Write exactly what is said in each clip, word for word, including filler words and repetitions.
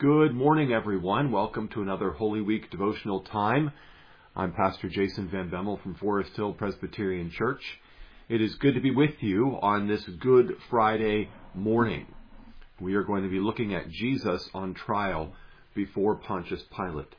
Good morning, everyone. Welcome to another Holy Week devotional time. I'm Pastor Jason Van Bemmel from Forest Hill Presbyterian Church. It is good to be with you on this Good Friday morning. We are going to be looking at Jesus on trial before Pontius Pilate.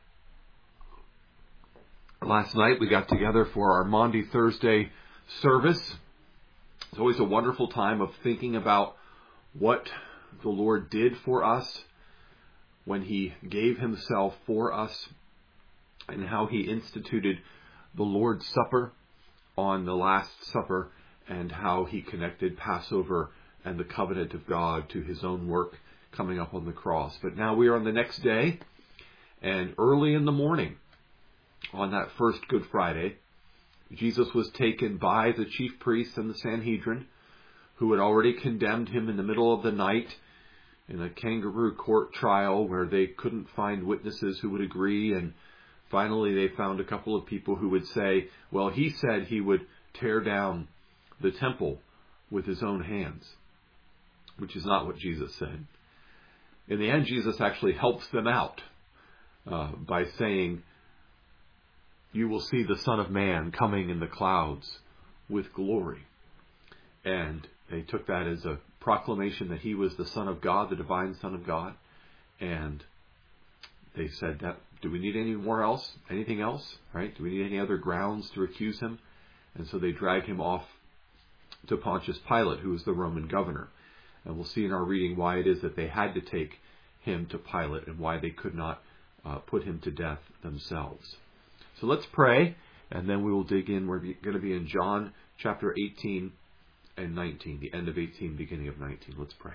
Last night we got together for our Maundy Thursday service. It's always a wonderful time of thinking about what the Lord did for us when He gave Himself for us, and how He instituted the Lord's Supper on the Last Supper, and how He connected Passover and the covenant of God to His own work coming up on the cross. But now we are on the next day, and early in the morning, on that first Good Friday, Jesus was taken by the chief priests and the Sanhedrin, who had already condemned Him in the middle of the night in a kangaroo court trial where they couldn't find witnesses who would agree, and finally they found a couple of people who would say, well, He said He would tear down the temple with His own hands, which is not what Jesus said. In the end, Jesus actually helps them out uh, by saying, you will see the Son of Man coming in the clouds with glory. And they took that as a proclamation that He was the Son of God, the divine Son of God. And they said, that, do we need any more else? Anything else? Right? Do we need any other grounds to accuse Him? And so they drag Him off to Pontius Pilate, who was the Roman governor. And we'll see in our reading why it is that they had to take Him to Pilate and why they could not uh, put Him to death themselves. So let's pray, and then we will dig in. We're going to be in John chapter eighteen and nineteen, the end of eighteen, beginning of nineteen. Let's pray.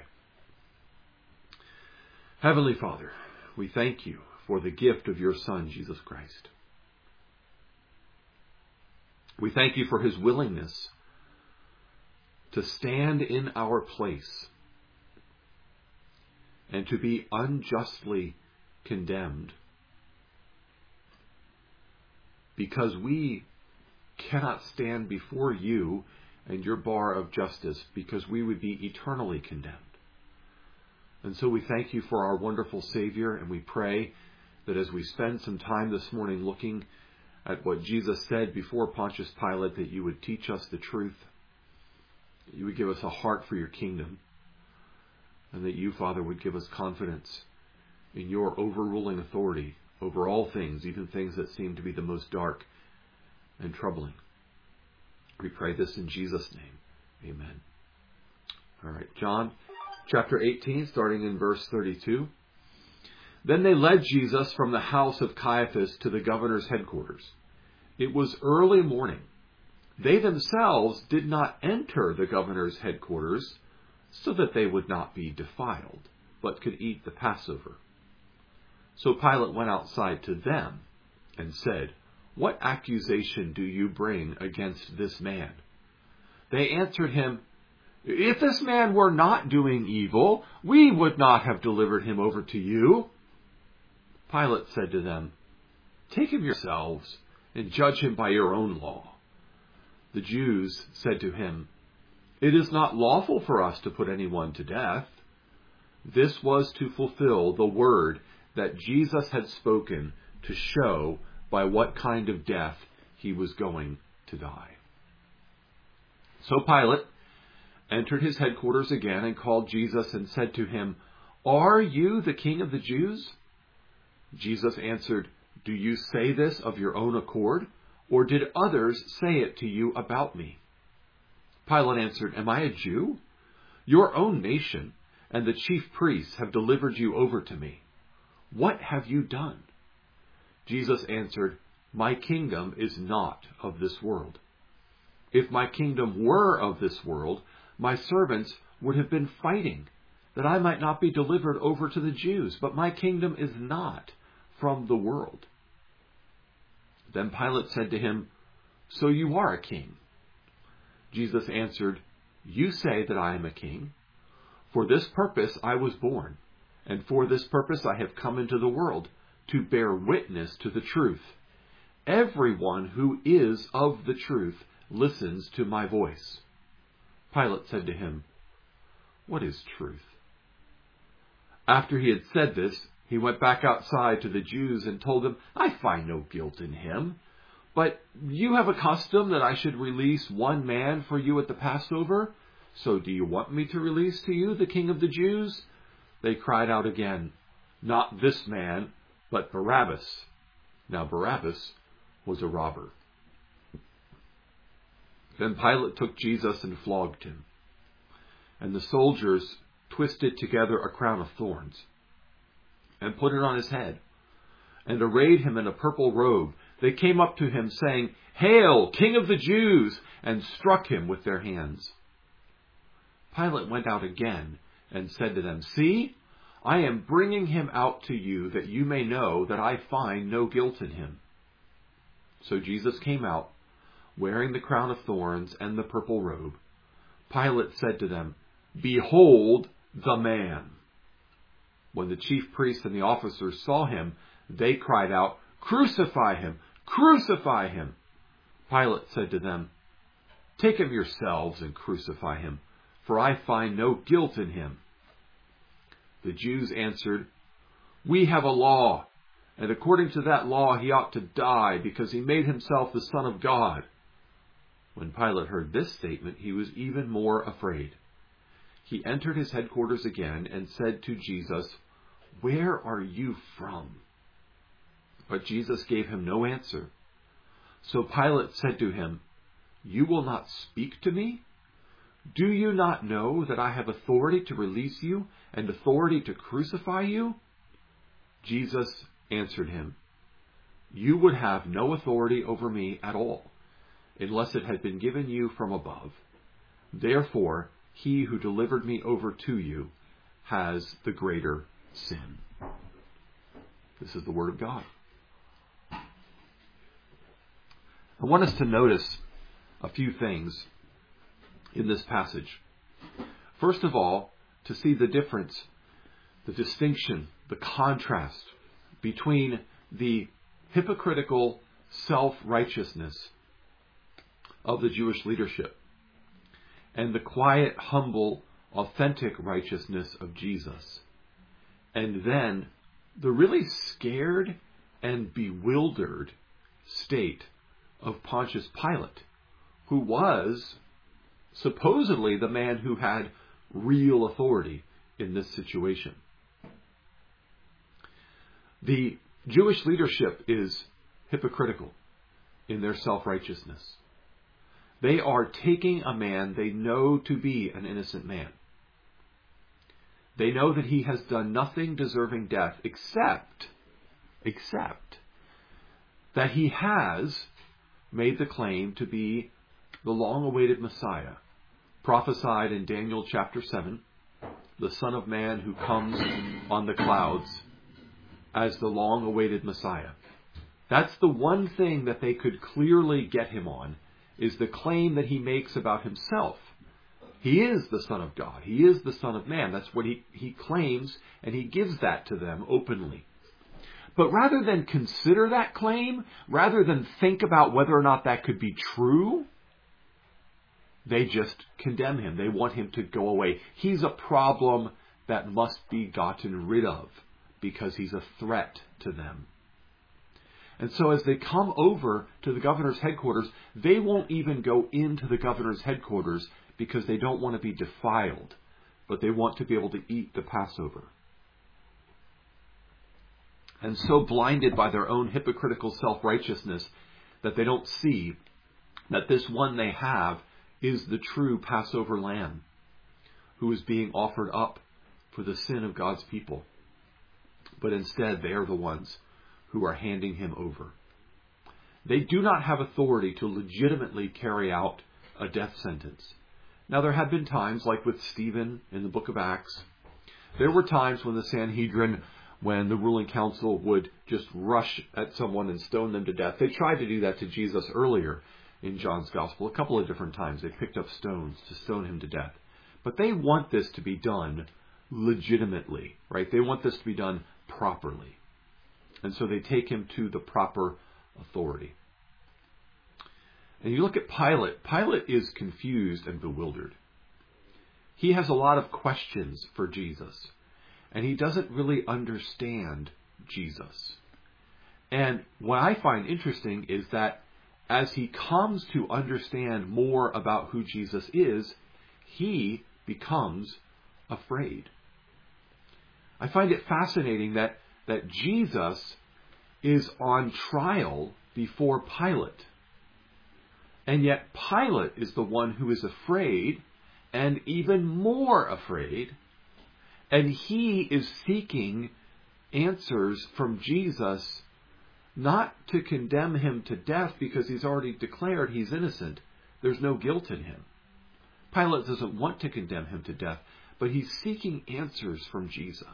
Heavenly Father, we thank You for the gift of Your Son, Jesus Christ. We thank You for His willingness to stand in our place and to be unjustly condemned, because we cannot stand before You and Your bar of justice, because we would be eternally condemned. And so we thank You for our wonderful Savior, and we pray that as we spend some time this morning looking at what Jesus said before Pontius Pilate, that You would teach us the truth, that You would give us a heart for Your kingdom, and that You, Father, would give us confidence in Your overruling authority over all things, even things that seem to be the most dark and troubling. We pray this in Jesus' name. Amen. All right, John chapter eighteen, starting in verse thirty-two. Then they led Jesus from the house of Caiaphas to the governor's headquarters. It was early morning. They themselves did not enter the governor's headquarters, so that they would not be defiled, but could eat the Passover. So Pilate went outside to them and said, what accusation do you bring against this man? They answered him, if this man were not doing evil, we would not have delivered him over to you. Pilate said to them, take him yourselves and judge him by your own law. The Jews said to him, it is not lawful for us to put anyone to death. This was to fulfill the word that Jesus had spoken, to show by what kind of death He was going to die. So Pilate entered his headquarters again and called Jesus and said to him, are you the King of the Jews? Jesus answered, do you say this of your own accord, or did others say it to you about me? Pilate answered, am I a Jew? Your own nation and the chief priests have delivered you over to me. What have you done? Jesus answered, my kingdom is not of this world. If my kingdom were of this world, my servants would have been fighting, that I might not be delivered over to the Jews. But my kingdom is not from the world. Then Pilate said to him, so you are a king? Jesus answered, you say that I am a king. For this purpose I was born, and for this purpose I have come into the world, to bear witness to the truth. Everyone who is of the truth listens to my voice. Pilate said to him, what is truth? After he had said this, He went back outside to the Jews and told them, I find no guilt in him. But you have a custom that I should release one man for you at the Passover. So do you want me to release to you the King of the Jews? They cried out again, Not this man, but Barabbas. Now Barabbas was a robber. Then Pilate took Jesus and flogged him. And the soldiers twisted together a crown of thorns and put it on his head and arrayed him in a purple robe. They came up to him saying, Hail, King of the Jews! And struck him with their hands. Pilate went out again and said to them, See, I am bringing him out to you that you may know that I find no guilt in him. So Jesus came out, wearing the crown of thorns and the purple robe. Pilate said to them, Behold the man. When the chief priests and the officers saw him, they cried out, Crucify him! Crucify him! Pilate said to them, Take him yourselves and crucify him, for I find no guilt in him. The Jews answered, We have a law, and according to that law he ought to die, because he made himself the Son of God. When Pilate heard this statement, he was even more afraid. He entered his headquarters again and said to Jesus, Where are you from? But Jesus gave him no answer. So Pilate said to him, You will not speak to me? Do you not know that I have authority to release you and authority to crucify you? Jesus answered him, You would have no authority over me at all, unless it had been given you from above. Therefore, he who delivered me over to you has the greater sin. This is the word of God. I want us to notice a few things in this passage. First of all, to see the difference, the distinction, the contrast between the hypocritical self-righteousness of the Jewish leadership and the quiet, humble, authentic righteousness of Jesus. And then the really scared and bewildered state of Pontius Pilate, who was supposedly the man who had real authority in this situation. The Jewish leadership is hypocritical in their self-righteousness. They are taking a man they know to be an innocent man. They know that he has done nothing deserving death except, except that he has made the claim to be the long-awaited Messiah, prophesied in Daniel chapter seven, the Son of Man who comes on the clouds as the long-awaited Messiah. That's the one thing that they could clearly get him on, is the claim that he makes about himself. He is the Son of God. He is the Son of Man. That's what he, he claims, and he gives that to them openly. But rather than consider that claim, rather than think about whether or not that could be true, they just condemn him. They want him to go away. He's a problem that must be gotten rid of because he's a threat to them. And so as they come over to the governor's headquarters, they won't even go into the governor's headquarters because they don't want to be defiled, but they want to be able to eat the Passover. And so blinded by their own hypocritical self-righteousness that they don't see that this one they have is the true Passover lamb who is being offered up for the sin of God's people. But instead, they are the ones who are handing him over. They do not have authority to legitimately carry out a death sentence. Now, there have been times, like with Stephen in the book of Acts, there were times when the Sanhedrin, when the ruling council would just rush at someone and stone them to death. They tried to do that to Jesus earlier in John's Gospel. A couple of different times they picked up stones to stone him to death. But they want this to be done legitimately, right? They want this to be done properly. And so they take him to the proper authority. And you look at Pilate. Pilate is confused and bewildered. He has a lot of questions for Jesus. and he doesn't really understand Jesus. And what I find interesting is that as he comes to understand more about who Jesus is, he becomes afraid. I find it fascinating that, that Jesus is on trial before Pilate. And yet Pilate is the one who is afraid, and even more afraid, and he is seeking answers from Jesus, not to condemn him to death because he's already declared he's innocent. There's no guilt in him. Pilate doesn't want to condemn him to death, but he's seeking answers from Jesus.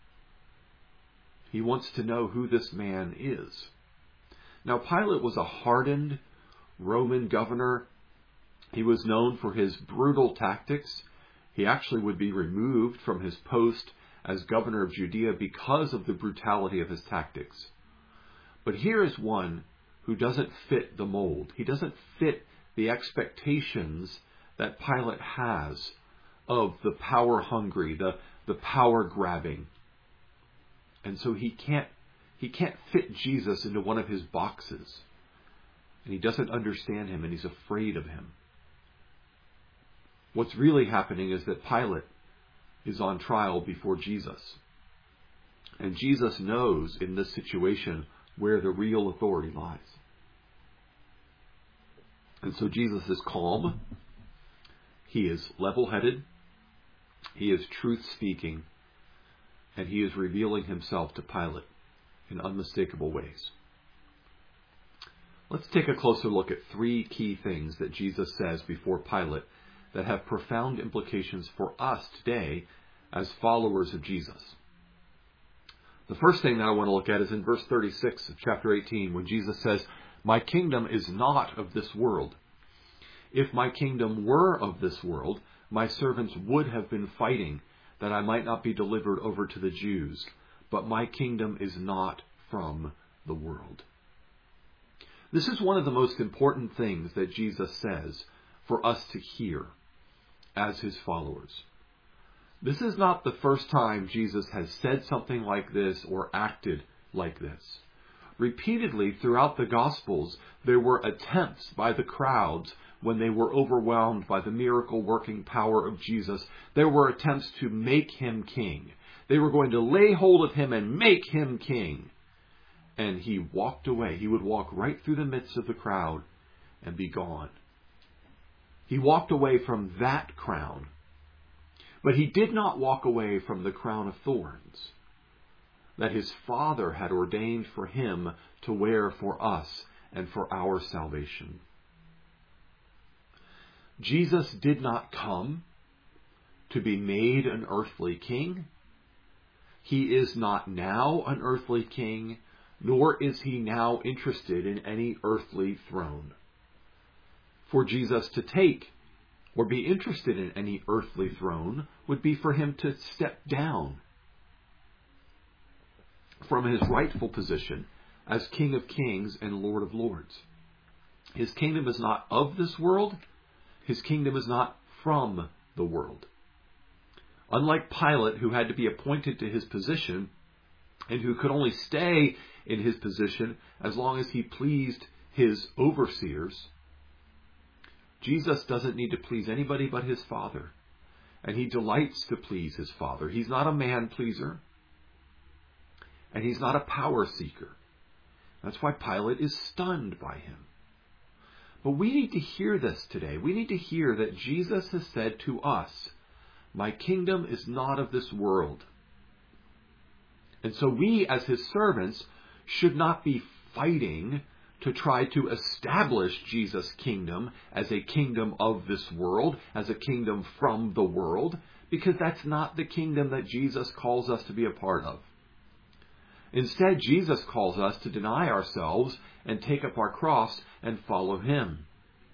He wants to know who this man is. Now, Pilate was a hardened Roman governor. He was known for his brutal tactics. He actually would be removed from his post as governor of Judea because of the brutality of his tactics. But here is one who doesn't fit the mold. He doesn't fit the expectations that Pilate has of the power-hungry, the, the power-grabbing. And so he can't, he can't fit Jesus into one of his boxes. And he doesn't understand him, and he's afraid of him. What's really happening is that Pilate is on trial before Jesus. And Jesus knows in this situation where the real authority lies. And so Jesus is calm. He is level-headed. He is truth-speaking. And he is revealing himself to Pilate in unmistakable ways. Let's take a closer look at three key things that Jesus says before Pilate that have profound implications for us today as followers of Jesus. The first thing that I want to look at is in verse thirty-six of chapter eighteen, when Jesus says, "My kingdom is not of this world. If my kingdom were of this world, my servants would have been fighting that I might not be delivered over to the Jews. But my kingdom is not from the world." This is one of the most important things that Jesus says for us to hear as his followers. This is not the first time Jesus has said something like this or acted like this. Repeatedly throughout the Gospels, there were attempts by the crowds when they were overwhelmed by the miracle-working power of Jesus. There were attempts to make him king. They were going to lay hold of him and make him king. And he walked away. He would walk right through the midst of the crowd and be gone. He walked away from that crown. But he did not walk away from the crown of thorns that his Father had ordained for him to wear for us and for our salvation. Jesus did not come to be made an earthly king. He is not now an earthly king, nor is he now interested in any earthly throne. For Jesus to take or be interested in any earthly throne would be for him to step down from his rightful position as King of Kings and Lord of Lords. His kingdom is not of this world. His kingdom is not from the world. Unlike Pilate, who had to be appointed to his position and who could only stay in his position as long as he pleased his overseers, Jesus doesn't need to please anybody but his Father. And he delights to please his Father. He's not a man-pleaser. And he's not a power seeker. That's why Pilate is stunned by him. But we need to hear this today. We need to hear that Jesus has said to us, "My kingdom is not of this world." And so we, as his servants, should not be fighting to try to establish Jesus' kingdom as a kingdom of this world, as a kingdom from the world, because that's not the kingdom that Jesus calls us to be a part of. Instead, Jesus calls us to deny ourselves and take up our cross and follow him.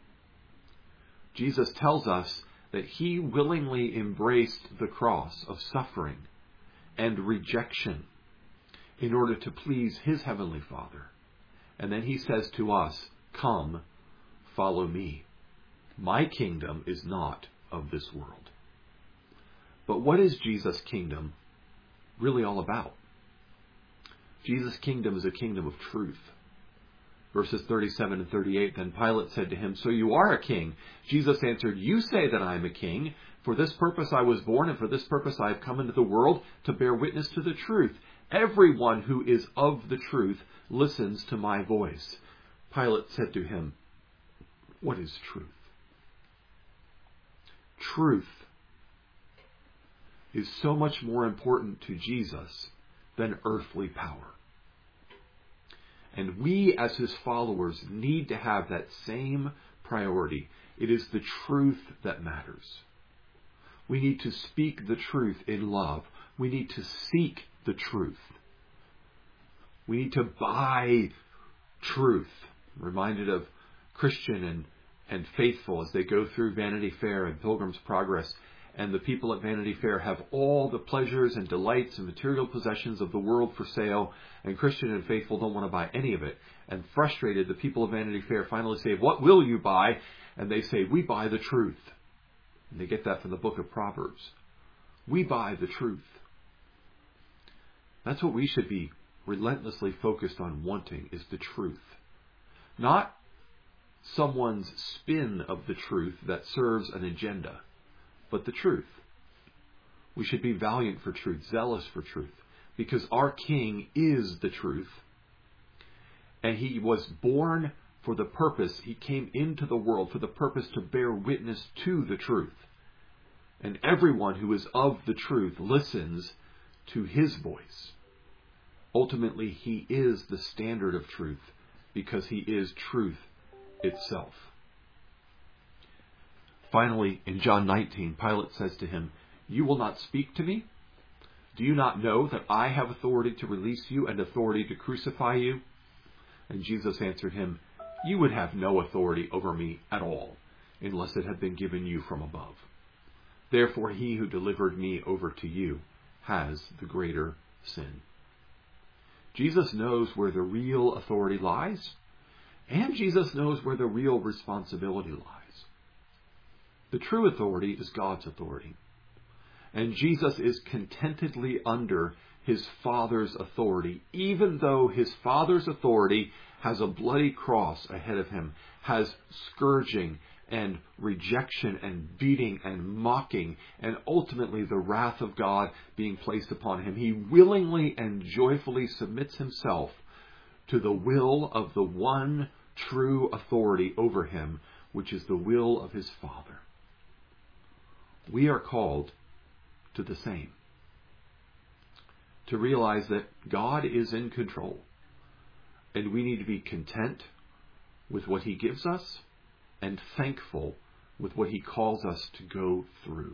Jesus tells us that he willingly embraced the cross of suffering and rejection in order to please his heavenly Father. And then he says to us, "Come, follow me. My kingdom is not of this world." But what is Jesus' kingdom? really all about. Jesus' kingdom is a kingdom of truth. Verses thirty-seven and thirty-eight, then Pilate said to him, so you are a king. Jesus answered, you say that I am a king. For this purpose I was born, and for this purpose I have come into the world, to bear witness to the truth. Everyone who is of the truth listens to my voice. Pilate said to him, what is truth? Truth is so much more important to Jesus than earthly power. And we, as his followers, need to have that same priority. It is the truth that matters. We need to speak the truth in love. We need to seek the truth. We need to buy truth. I'm reminded of Christian and, and Faithful as they go through Vanity Fair and Pilgrim's Progress. And the people at Vanity Fair have all the pleasures and delights and material possessions of the world for sale. And Christian and Faithful don't want to buy any of it. And frustrated, the people of Vanity Fair finally say, what will you buy? And they say, we buy the truth. And they get that from the book of Proverbs. We buy the truth. That's what we should be relentlessly focused on wanting, is the truth. Not someone's spin of the truth that serves an agenda, but the truth. We should be valiant for truth, zealous for truth, because our King is the truth. And he was born for the purpose, he came into the world for the purpose to bear witness to the truth. And everyone who is of the truth listens to his voice. Ultimately, he is the standard of truth because he is truth itself. Finally, in John nineteen, Pilate says to him, you will not speak to me? Do you not know that I have authority to release you and authority to crucify you? And Jesus answered him, you would have no authority over me at all, unless it had been given you from above. Therefore he who delivered me over to you has the greater sin. Jesus knows where the real authority lies, and Jesus knows where the real responsibility lies. The true authority is God's authority, and Jesus is contentedly under his Father's authority, even though his Father's authority has a bloody cross ahead of him, has scourging and rejection and beating and mocking, and ultimately the wrath of God being placed upon him. He willingly and joyfully submits himself to the will of the one true authority over him, which is the will of his Father. We are called to the same. To realize that God is in control, and we need to be content with what he gives us and thankful with what he calls us to go through.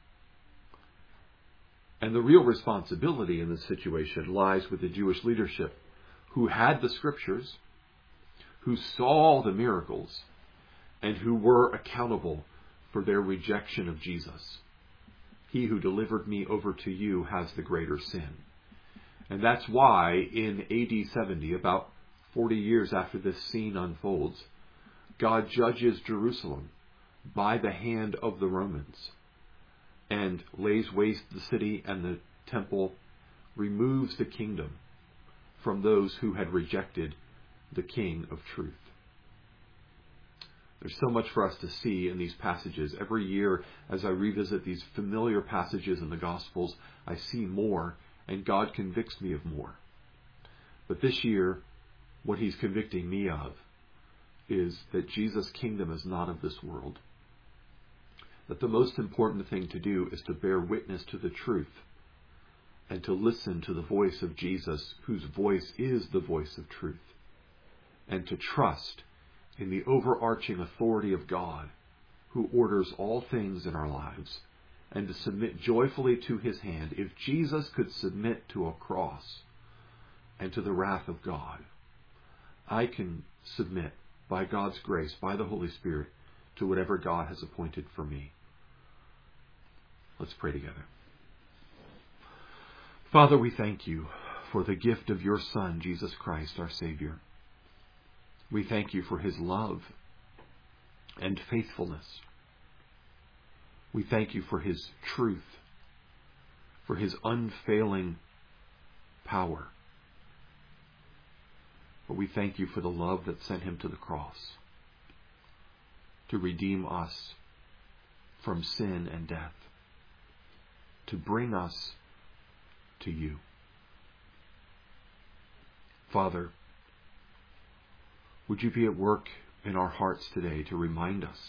And the real responsibility in this situation lies with the Jewish leadership, who had the scriptures, who saw the miracles, and who were accountable for their rejection of Jesus. He who delivered me over to you has the greater sin. And that's why in A D seventy, about forty years after this scene unfolds, God judges Jerusalem by the hand of the Romans and lays waste the city and the temple, removes the kingdom from those who had rejected the King of truth. There's so much for us to see in these passages. Every year, as I revisit these familiar passages in the Gospels, I see more, and God convicts me of more. But this year, what he's convicting me of is that Jesus' kingdom is not of this world. That the most important thing to do is to bear witness to the truth and to listen to the voice of Jesus, whose voice is the voice of truth, and to trust in the overarching authority of God, who orders all things in our lives, and to submit joyfully to his hand. If Jesus could submit to a cross and to the wrath of God, I can submit by God's grace, by the Holy Spirit, to whatever God has appointed for me. Let's pray together. Father, we thank you for the gift of your Son, Jesus Christ, our Savior. We thank you for his love and faithfulness. We thank you for his truth, for his unfailing power. But we thank you for the love that sent him to the cross to redeem us from sin and death, to bring us to you. Father, would you be at work in our hearts today to remind us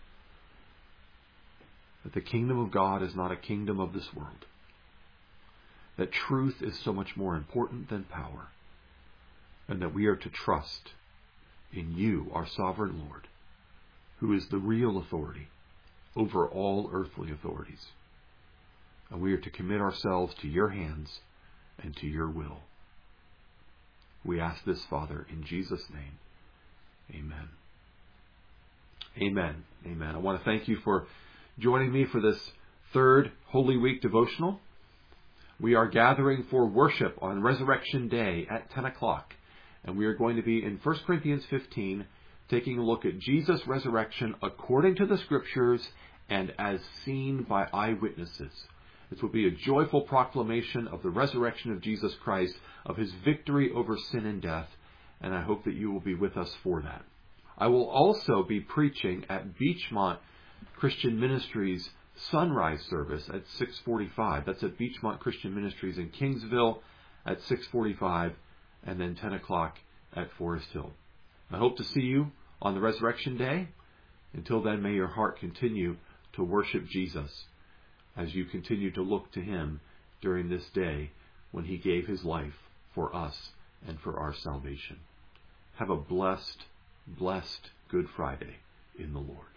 that the kingdom of God is not a kingdom of this world, that truth is so much more important than power, and that we are to trust in you, our sovereign Lord, who is the real authority over all earthly authorities. And we are to commit ourselves to your hands and to your will. We ask this, Father, in Jesus' name. Amen. Amen. Amen. I want to thank you for joining me for this third Holy Week devotional. We are gathering for worship on Resurrection Day at ten o'clock. And we are going to be in First Corinthians fifteen, taking a look at Jesus' resurrection according to the Scriptures and as seen by eyewitnesses. This will be a joyful proclamation of the resurrection of Jesus Christ, of his victory over sin and death, and I hope that you will be with us for that. I will also be preaching at Beachmont Christian Ministries sunrise service at six forty-five. That's at Beachmont Christian Ministries in Kingsville at six forty-five, and then ten o'clock at Forest Hill. I hope to see you on the Resurrection Day. Until then, may your heart continue to worship Jesus as you continue to look to him during this day when he gave his life for us and for our salvation. Have a blessed, blessed Good Friday in the Lord.